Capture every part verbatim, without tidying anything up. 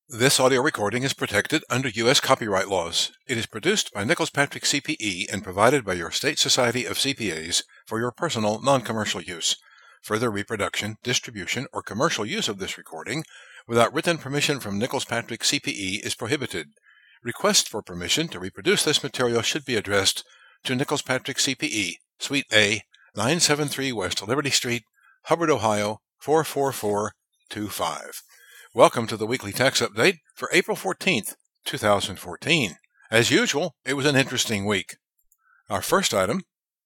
This audio recording is protected under U S copyright laws. It is produced by Nicholas Patrick C P E and provided by your state society of C P As for your personal, non-commercial use. Further reproduction, distribution, or commercial use of this recording without written permission from Nicholas Patrick C P E is prohibited. Request for permission to reproduce this material should be addressed to Nicholas Patrick C P E, Suite A, nine seventy-three West Liberty Street, Hubbard, Ohio, four four four two five. Welcome to the weekly tax update for April fourteenth, two thousand fourteen. As usual, it was an interesting week. Our first item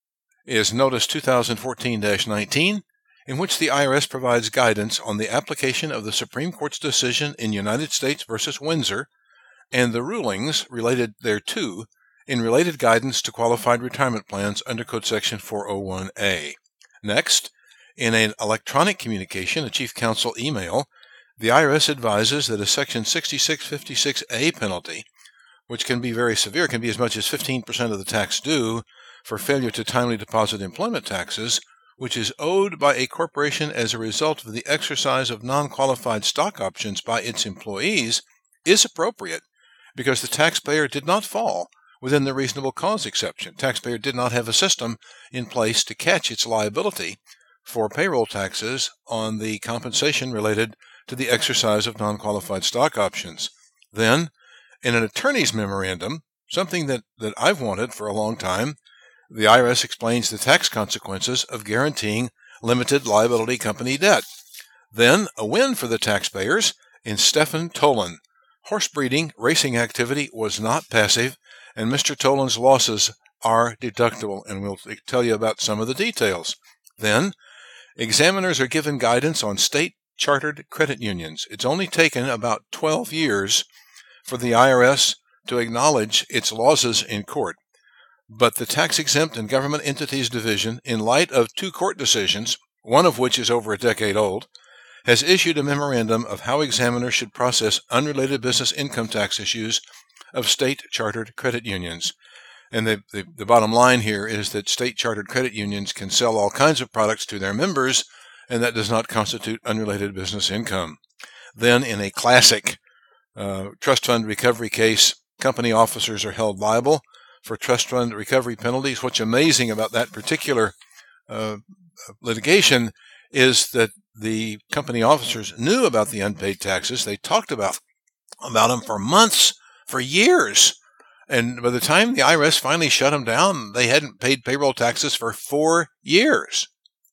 is Notice two thousand fourteen dash nineteen, in which the I R S provides guidance on the application of the Supreme Court's decision in United States versus Windsor and the rulings related thereto in related guidance to qualified retirement plans under Code Section four oh one A. Next, in an electronic communication, a Chief Counsel email, the I R S advises that a Section sixty-six fifty-six A penalty, which can be very severe, can be as much as fifteen percent of the tax due for failure to timely deposit employment taxes, which is owed by a corporation as a result of the exercise of non-qualified stock options by its employees, is appropriate because the taxpayer did not fall within the reasonable cause exception. Taxpayer did not have a system in place to catch its liability for payroll taxes on the compensation related to the exercise of non-qualified stock options. Then, in an attorney's memorandum, something that, that I've wanted for a long time, the I R S explains the tax consequences of guaranteeing limited liability company debt. Then, a win for the taxpayers in Stephen Tolan. Horse breeding racing activity was not passive, and Mister Tolan's losses are deductible, and we'll tell you about some of the details. Then, examiners are given guidance on state chartered credit unions. It's only taken about twelve years for the I R S to acknowledge its losses in court. But the Tax Exempt and Government Entities Division, in light of two court decisions, one of which is over a decade old, has issued a memorandum of how examiners should process unrelated business income tax issues of state chartered credit unions. And the, the, the bottom line here is that state chartered credit unions can sell all kinds of products to their members, and that does not constitute unrelated business income. Then, in a classic uh, trust fund recovery case, company officers are held liable for trust fund recovery penalties. What's amazing about that particular uh, litigation is that the company officers knew about the unpaid taxes. They talked about, about them for months, for years. And by the time the I R S finally shut them down, they hadn't paid payroll taxes for four years.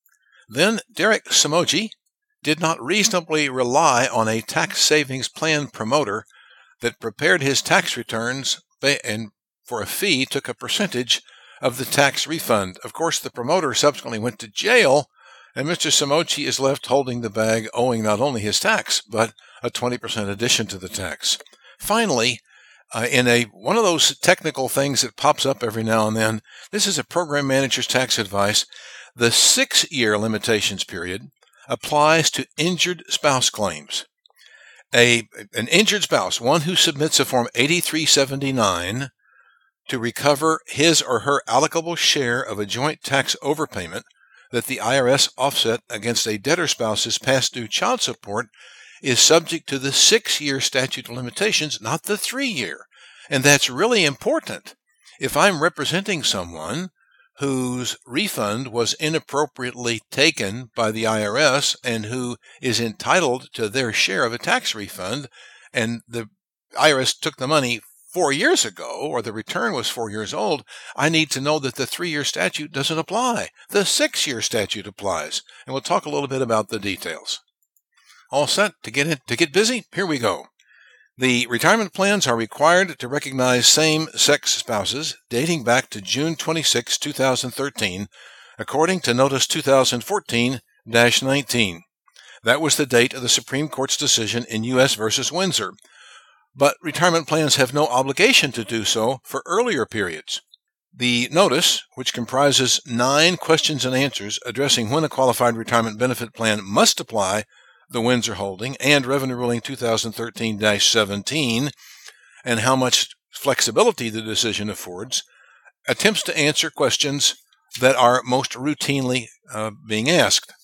Then Derek Samoji did not reasonably rely on a tax savings plan promoter that prepared his tax returns and for a fee took a percentage of the tax refund. Of course, the promoter subsequently went to jail, and Mister Samoji is left holding the bag, owing not only his tax, but a twenty percent addition to the tax. Finally, uh, in a one of those technical things that pops up every now and then, this is a program manager's tax advice. The six-year limitations period applies to injured spouse claims. A, an injured spouse, one who submits a Form eighty-three seventy-nine to recover his or her allocable share of a joint tax overpayment that the I R S offset against a debtor spouse's past due child support, is subject to the six-year statute of limitations, not the three-year. And that's really important. If I'm representing someone whose refund was inappropriately taken by the I R S and who is entitled to their share of a tax refund, and the I R S took the money four years ago, or the return was four years old, I need to know that the three-year statute doesn't apply. The six-year statute applies. And we'll talk a little bit about the details. All set to get in, to get busy? Here we go. The retirement plans are required to recognize same-sex spouses dating back to June twenty-sixth, two thousand thirteen, according to Notice two thousand fourteen dash nineteen. That was the date of the Supreme Court's decision in U S versus Windsor. But retirement plans have no obligation to do so for earlier periods. The notice, which comprises nine questions and answers addressing when a qualified retirement benefit plan must apply the Windsor holding and Revenue Ruling two thousand thirteen dash seventeen, and how much flexibility the decision affords, attempts to answer questions that are most routinely uh, being asked.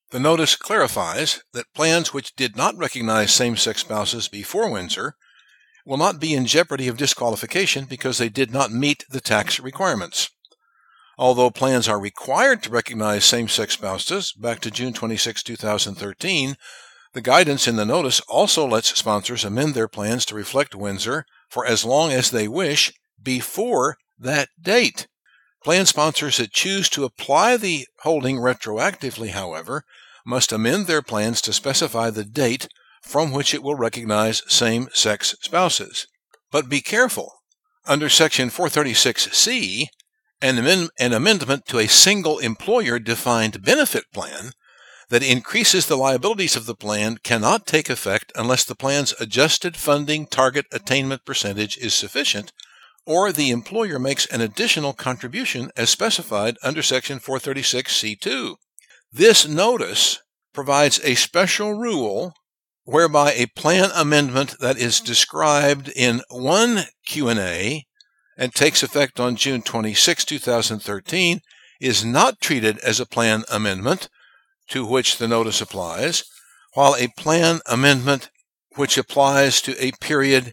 The notice clarifies that plans which did not recognize same-sex spouses before Windsor will not be in jeopardy of disqualification because they did not meet the tax requirements. Although plans are required to recognize same-sex spouses back to June twenty-sixth, two thousand thirteen, the guidance in the notice also lets sponsors amend their plans to reflect Windsor for as long as they wish before that date. Plan sponsors that choose to apply the holding retroactively, however, must amend their plans to specify the date from which it will recognize same-sex spouses. But be careful. Under Section four thirty-six C, an, amend- an amendment to a single employer-defined benefit plan that increases the liabilities of the plan cannot take effect unless the plan's adjusted funding target attainment percentage is sufficient, or the employer makes an additional contribution as specified under Section four thirty-six C two. This notice provides a special rule whereby a plan amendment that is described in one Q and A and takes effect on June twenty-sixth, two thousand thirteen is not treated as a plan amendment to which the notice applies, while a plan amendment which applies to a period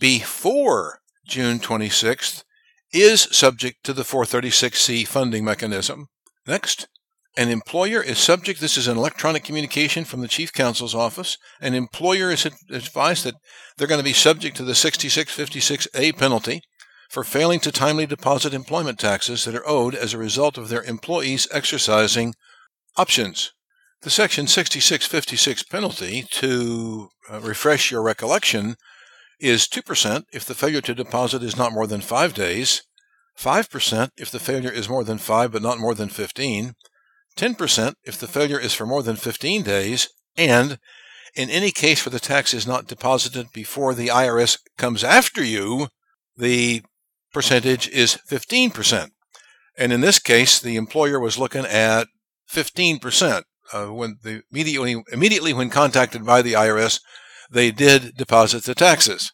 before June twenty-sixth is subject to the four thirty-six C funding mechanism. Next, an employer is subject, this is an electronic communication from the Chief Counsel's office, an employer is advised that they're going to be subject to the sixty-six fifty-six A penalty for failing to timely deposit employment taxes that are owed as a result of their employees exercising options. The Section sixty-six fifty-six penalty, to uh, refresh your recollection, is two percent if the failure to deposit is not more than five days, five percent if the failure is more than five but not more than fifteen, ten percent if the failure is for more than fifteen days, and in any case where the tax is not deposited before the I R S comes after you, the percentage is fifteen percent. And in this case, the employer was looking at fifteen percent. Uh, when the immediately, immediately when contacted by the I R S, they did deposit the taxes.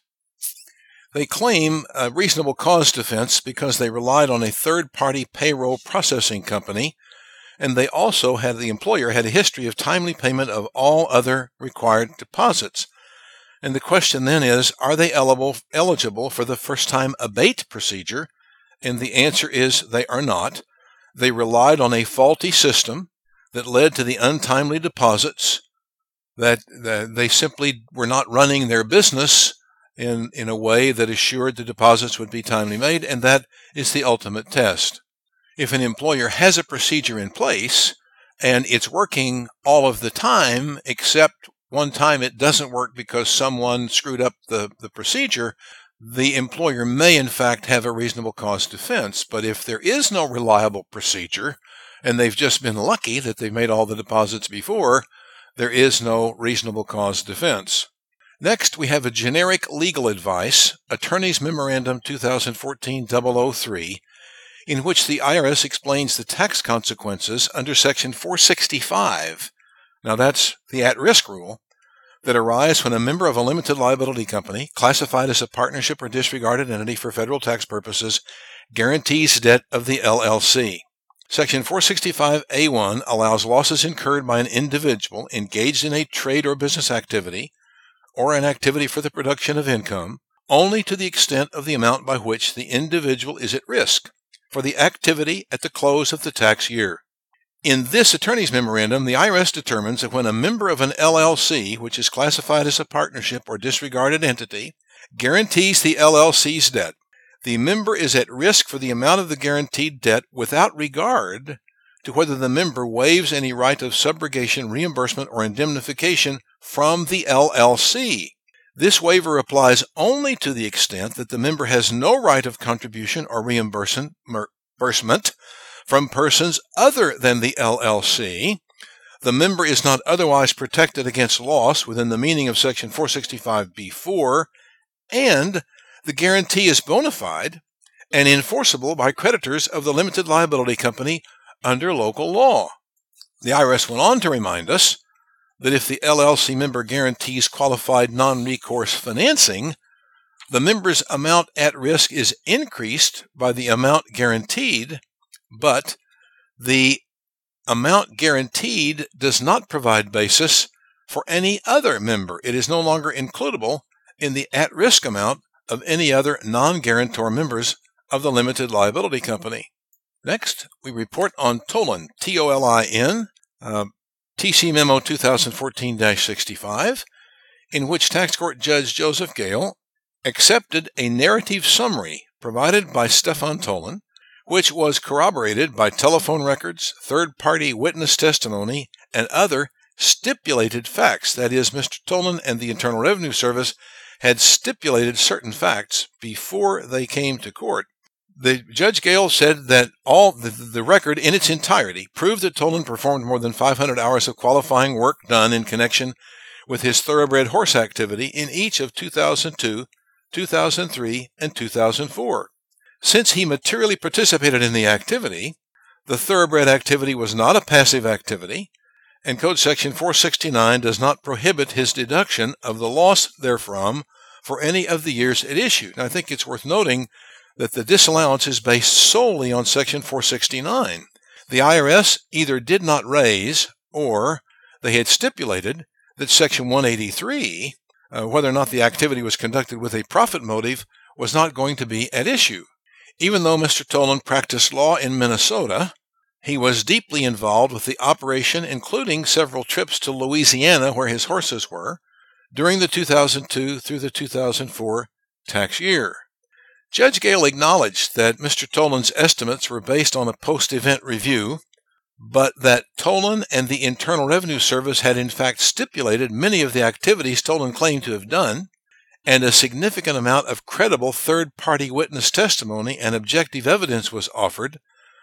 They claim a reasonable cause defense because they relied on a third-party payroll processing company, and they also had the employer had a history of timely payment of all other required deposits. And the question then is, are they eligible, eligible for the first-time abate procedure? And the answer is they are not. They relied on a faulty system that led to the untimely deposits, that, that they simply were not running their business in, in a way that assured the deposits would be timely made, and that is the ultimate test. If an employer has a procedure in place and it's working all of the time, except one time it doesn't work because someone screwed up the, the procedure, the employer may in fact have a reasonable cause defense. But if there is no reliable procedure and they've just been lucky that they've made all the deposits before, there is no reasonable cause defense. Next, we have a generic legal advice, Attorney's Memorandum twenty fourteen dash oh three, in which the I R S explains the tax consequences under Section four sixty-five. Now that's the at-risk rule that arise when a member of a limited liability company, classified as a partnership or disregarded entity for federal tax purposes, guarantees debt of the L L C. Section four sixty-five A one allows losses incurred by an individual engaged in a trade or business activity or an activity for the production of income only to the extent of the amount by which the individual is at risk for the activity at the close of the tax year. In this attorney's memorandum, the I R S determines that when a member of an L L C, which is classified as a partnership or disregarded entity, guarantees the L L C's debt, the member is at risk for the amount of the guaranteed debt without regard to whether the member waives any right of subrogation, reimbursement, or indemnification from the L L C. This waiver applies only to the extent that the member has no right of contribution or reimbursement from persons other than the L L C. The member is not otherwise protected against loss within the meaning of Section four sixty-five B four, and the guarantee is bona fide and enforceable by creditors of the limited liability company under local law. The I R S went on to remind us that if the L L C member guarantees qualified non-recourse financing, the member's amount at risk is increased by the amount guaranteed, but the amount guaranteed does not provide basis for any other member. It is no longer includable in the at-risk amount of any other non-guarantor members of the limited liability company. Next, we report on Tolin, T O L I N, uh, T C Memo twenty fourteen dash sixty-five, in which Tax Court Judge Joseph Gale accepted a narrative summary provided by Stefan Tolin, which was corroborated by telephone records, third-party witness testimony, and other stipulated facts. That is, Mister Tolin and the Internal Revenue Service had stipulated certain facts before they came to court. The Judge Gale said that all the, the record in its entirety proved that Tolin performed more than five hundred hours of qualifying work done in connection with his thoroughbred horse activity in each of two thousand two, two thousand three, and two thousand four. Since he materially participated in the activity, the thoroughbred activity was not a passive activity, and Code Section four sixty-nine does not prohibit his deduction of the loss therefrom for any of the years it issued. And I think it's worth noting that the disallowance is based solely on Section four sixty-nine. The I R S either did not raise, or they had stipulated that Section one eighty-three, uh, whether or not the activity was conducted with a profit motive, was not going to be at issue. Even though Mister Tolin practiced law in Minnesota, he was deeply involved with the operation, including several trips to Louisiana where his horses were, during the two thousand two through the two thousand four tax year. Judge Gale acknowledged that Mister Tolin's estimates were based on a post-event review, but that Tolin and the Internal Revenue Service had in fact stipulated many of the activities Tolin claimed to have done, and a significant amount of credible third-party witness testimony and objective evidence was offered,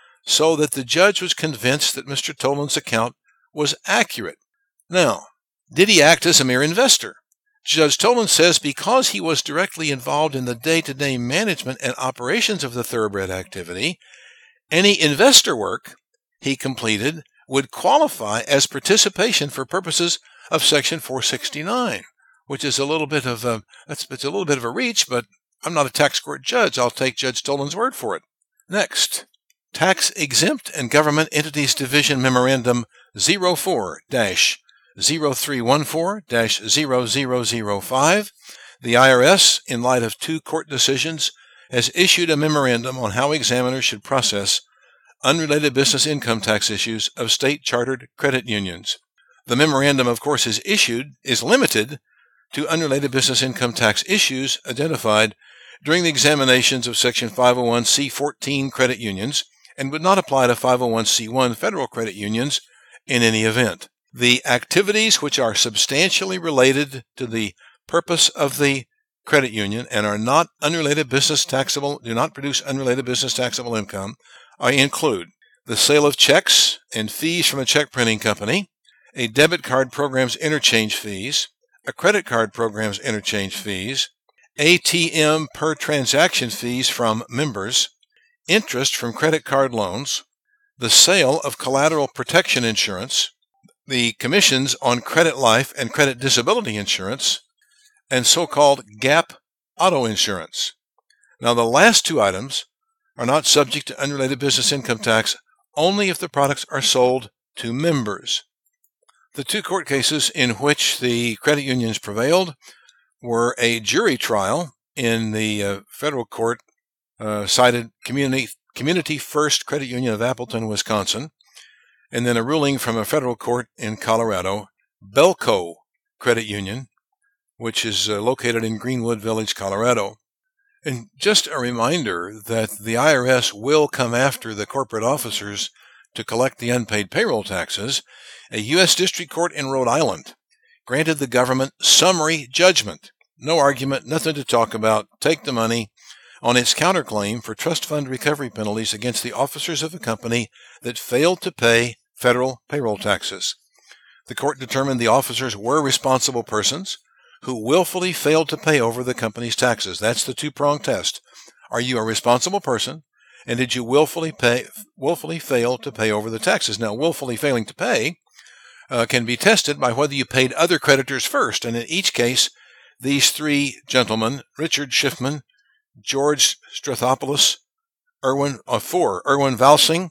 so that the judge was convinced that Mister Tolin's account was accurate. Now, did he act as a mere investor? Judge Tolin says because he was directly involved in the day-to-day management and operations of the thoroughbred activity, any investor work he completed would qualify as participation for purposes of Section four sixty-nine, which is a little bit of a that's it's a little bit of a reach, but I'm not a tax court judge. I'll take Judge Tolin's word for it. Next, Tax Exempt and Government Entities Division Memorandum zero four dash zero three one four dash zero zero zero five. The I R S, in light of two court decisions, has issued a memorandum on how examiners should process unrelated business income tax issues of state-chartered credit unions. The memorandum, of course, is issued, is limited to unrelated business income tax issues identified during the examinations of Section five oh one C fourteen credit unions and would not apply to five oh one C one federal credit unions in any event. The activities which are substantially related to the purpose of the credit union and are not unrelated business taxable, do not produce unrelated business taxable income, I include the sale of checks and fees from a check printing company, a debit card program's interchange fees, a credit card program's interchange fees, A T M per transaction fees from members, interest from credit card loans, the sale of collateral protection insurance, the commissions on credit life and credit disability insurance, and so-called gap auto insurance. Now, the last two items are not subject to unrelated business income tax only if the products are sold to members. The two court cases in which the credit unions prevailed were a jury trial in the uh, federal court uh, cited Community, Community First Credit Union of Appleton, Wisconsin, and then a ruling from a federal court in Colorado, Belco Credit Union, which is uh, located in Greenwood Village, Colorado. And just a reminder that the I R S will come after the corporate officers to collect the unpaid payroll taxes. A U S District Court in Rhode Island granted the government summary judgment, no argument, nothing to talk about, take the money, on its counterclaim for trust fund recovery penalties against the officers of a company that failed to pay federal payroll taxes. The court determined the officers were responsible persons who willfully failed to pay over the company's taxes. That's the two-pronged test. Are you a responsible person, and did you willfully pay, willfully fail to pay over the taxes? Now, willfully failing to pay uh, can be tested by whether you paid other creditors first, and in each case, these three gentlemen, Richard Schiffman, George Strathopoulos, Erwin, uh, four, Erwin Valsing,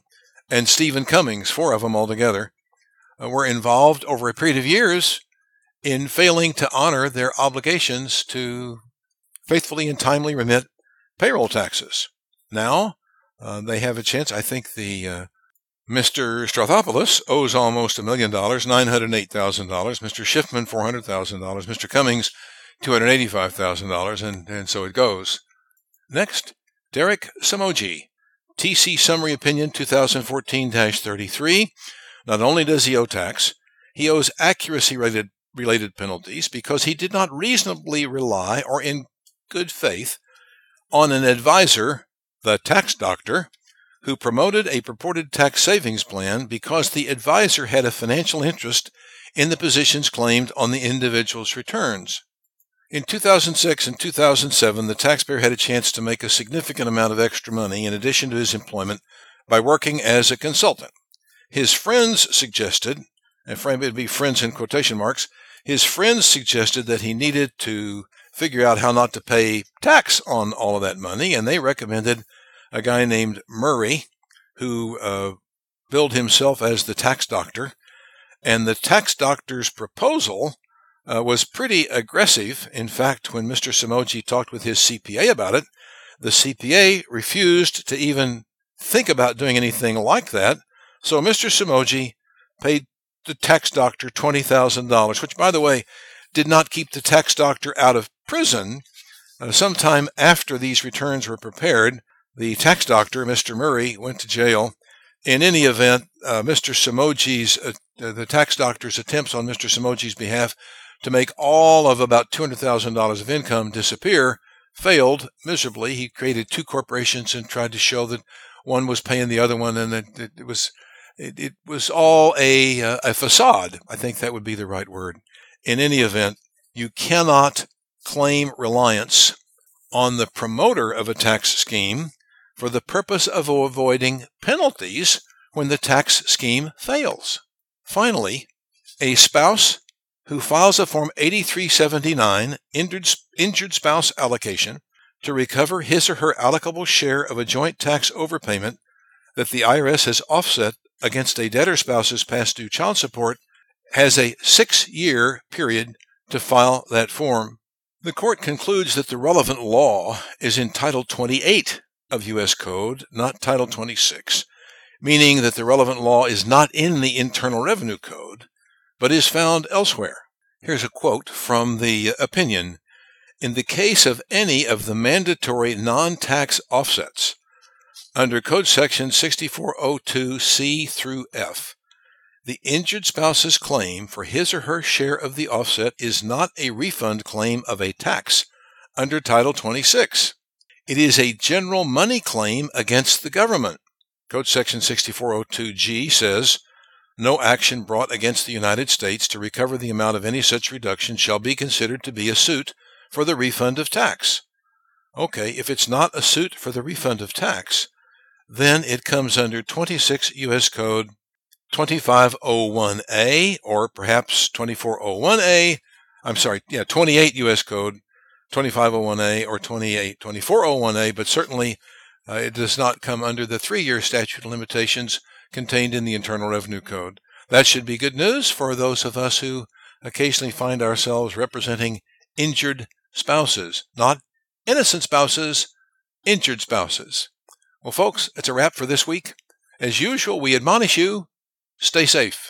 and Stephen Cummings, four of them altogether, uh, were involved over a period of years in failing to honor their obligations to faithfully and timely remit payroll taxes. Now, uh, they have a chance. I think the uh, Mister Strathopoulos owes almost a million dollars, nine hundred eight thousand dollars. Mister Schiffman, four hundred thousand dollars. Mister Cummings, two hundred eighty-five thousand dollars, and, and so it goes. Next, Derek Samoji, T C Summary Opinion twenty fourteen dash thirty-three. Not only does he owe tax, he owes accuracy-related related penalties because he did not reasonably rely or in good faith on an advisor, the tax doctor, who promoted a purported tax savings plan because the advisor had a financial interest in the positions claimed on the individual's returns. In two thousand six and two thousand seven, the taxpayer had a chance to make a significant amount of extra money in addition to his employment by working as a consultant. His friends suggested, and frankly it would be friends in quotation marks, his friends suggested that he needed to figure out how not to pay tax on all of that money, and they recommended a guy named Murray, who uh, billed himself as the tax doctor. And the tax doctor's proposal uh, was pretty aggressive. In fact, when Mister Samoji talked with his C P A about it, the C P A refused to even think about doing anything like that. So Mister Samoji paid the tax doctor twenty thousand dollars, which, by the way, did not keep the tax doctor out of prison. Uh, sometime after these returns were prepared, the tax doctor, Mister Murray, went to jail. In any event, uh, Mister Samoji's, uh, the tax doctor's attempts on Mister Samoji's behalf to make all of about two hundred thousand dollars of income disappear failed miserably. He created two corporations and tried to show that one was paying the other one, and that it, it was it, it was all a, uh, a facade. I think that would be the right word. In any event, you cannot claim reliance on the promoter of a tax scheme for the purpose of avoiding penalties when the tax scheme fails. Finally, a spouse who files a Form eighty-three seventy-nine, injured, injured spouse allocation, to recover his or her allocable share of a joint tax overpayment that the I R S has offset against a debtor spouse's past due child support, has a six-year period to file that form. The court concludes that the relevant law is in Title twenty-eight of U S Code, not Title twenty-six, meaning that the relevant law is not in the Internal Revenue Code, but is found elsewhere. Here's a quote from the opinion. In the case of any of the mandatory non-tax offsets under Code Section sixty-four oh two C through F, the injured spouse's claim for his or her share of the offset is not a refund claim of a tax under Title twenty-six. It is a general money claim against the government. Code Section sixty-four oh two G says, no action brought against the United States to recover the amount of any such reduction shall be considered to be a suit for the refund of tax. Okay, if it's not a suit for the refund of tax, then it comes under twenty-six U S Code twenty-five oh one A, or perhaps twenty-four oh one A, I'm sorry, yeah, twenty-eight U S Code twenty-five oh one A or twenty-eight, twenty-four oh one A, but certainly uh, it does not come under the three-year statute of limitations contained in the Internal Revenue Code. That should be good news for those of us who occasionally find ourselves representing injured spouses, not innocent spouses, injured spouses. Well, folks, it's a wrap for this week. As usual, we admonish you, stay safe.